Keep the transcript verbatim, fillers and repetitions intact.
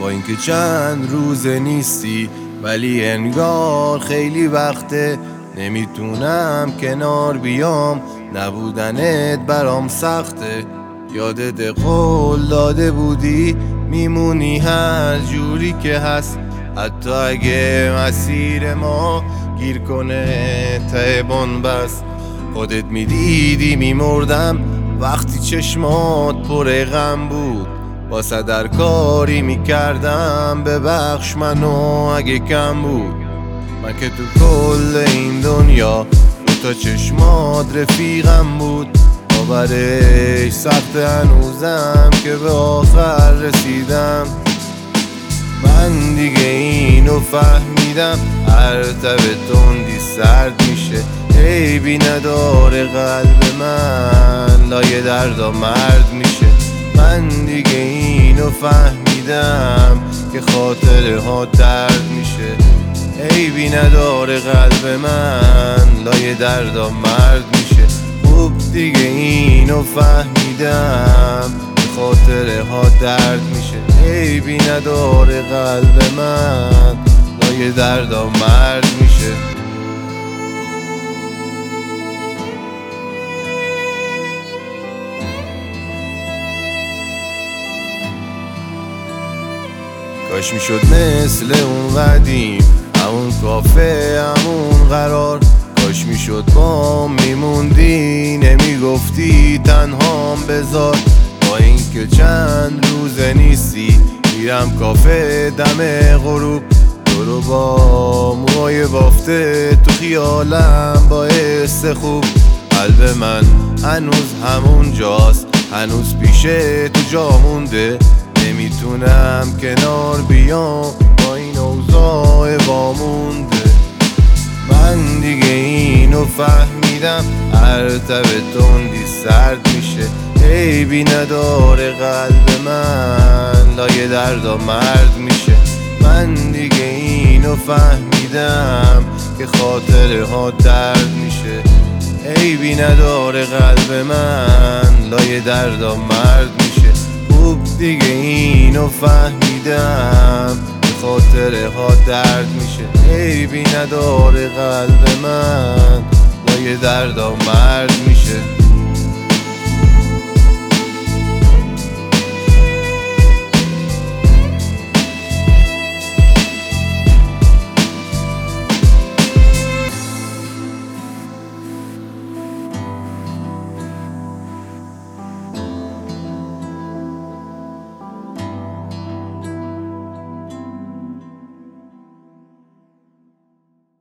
با اینکه چند روزه نیستی ولی انگار خیلی وقته نمیتونم کنار بیام، نبودنت برام سخته. یادت قول داده بودی میمونی هر جوری که هست، حتی اگه مسیر ما گیر کنه ته بنبست. خودت میدیدی میمردم وقتی چشمات پر غم بود، واسه در کاری میکردم ببخش منو اگه کم بود. من که تو کل این دنیا دو تا چشمات رفیقم بود، باورش سخت هنوزم که به آخر رسیدم. من دیگه اینو فهمیدم هر تب تندی سرد میشه، عیبی نداره قلب من لایه دردا مرد میشه. من دیگه اینو فهمیدم که خاطره ها درد میشه، عیبی نداره قلب من لایه دردا مرد میشه. خوب دیگه اینو فهمیدم که خاطره ها درد میشه، عیبی نداره قلب من لایه دردا مرد میشه. کاش میشد مثل اون قدیم، همون کافه همون قرار. کاش میشد با میموندی نمیگفتی تنهام بذار. با اینکه چند روزه نیستی میرم کافه دم غروب، تو رو با موهای بافته تو خیالم باعث خوب. قلب من هنوز همون جاست، هنوز پیشه تو جا مونده، نمیتونم کنار بیام با این اوضاع وامونده. من دیگه اینو فهمیدم هر تب تندی سرد میشه، عیبی نداره قلب من لایه دردا مرد میشه. من دیگه اینو فهمیدم که خاطره ها درد میشه، عیبی نداره قلب من لایه دردا مرد میشه. خوب دیگه اینو فهمیدم که خاطره ها درد میشه، عیبی نداره قلب من لایه دردا مرد میشه.